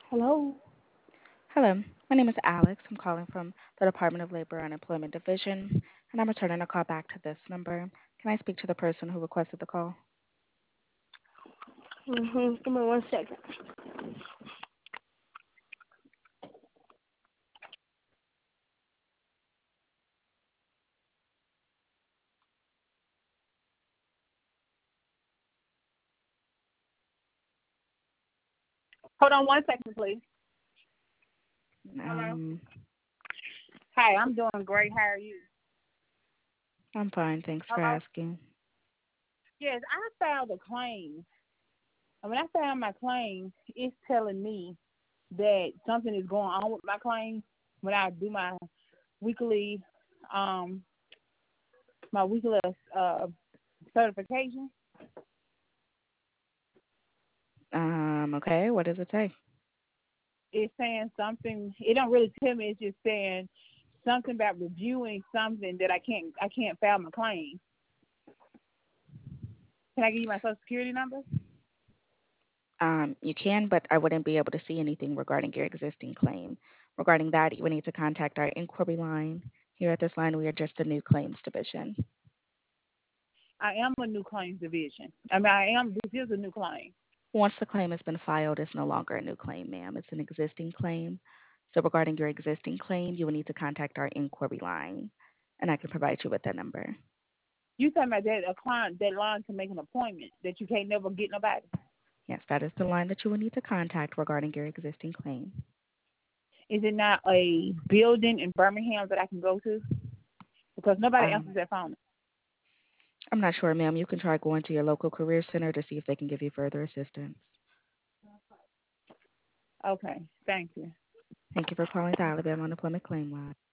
Hello. Hello, my name is Alex. I'm calling from the Department of Labor and Employment Division, and I'm returning a call back to this number. Can I speak to the person who requested the call? Give me 1 second. Hold on 1 second, please. Hello. Um, Hi, I'm doing great. How are you? I'm fine, thanks for Hello. asking. Yes, I filed a claim. And when I filed my claim, it's telling me that something is going on with my claim when I do weekly, um, my weekly certification. Okay, what does it say? It's saying something. It don't really tell me. It's just saying something about reviewing something that I can't file my claim. Can I give you my social security number? You can, but I wouldn't be able to see anything regarding your existing claim. Regarding that, you would need to contact our inquiry line. Here at this line, we are just a new claims division. I am a new claims division. I mean, I am. This is a new claim. Once the claim has been filed, it's no longer a new claim, ma'am. It's an existing claim. So regarding your existing claim, you will need to contact our inquiry line, and I can provide you with that number. You talking about that a client that line to make an appointment that you can't never get nobody? Yes, that is the line that you will need to contact regarding your existing claim. Is it not a building in Birmingham that I can go to? Because nobody Um, answers that phone. I'm not sure, ma'am. You can try going to your local career center to see if they can give you further assistance. Okay, thank you. Thank you for calling the Alabama Unemployment Claim Line.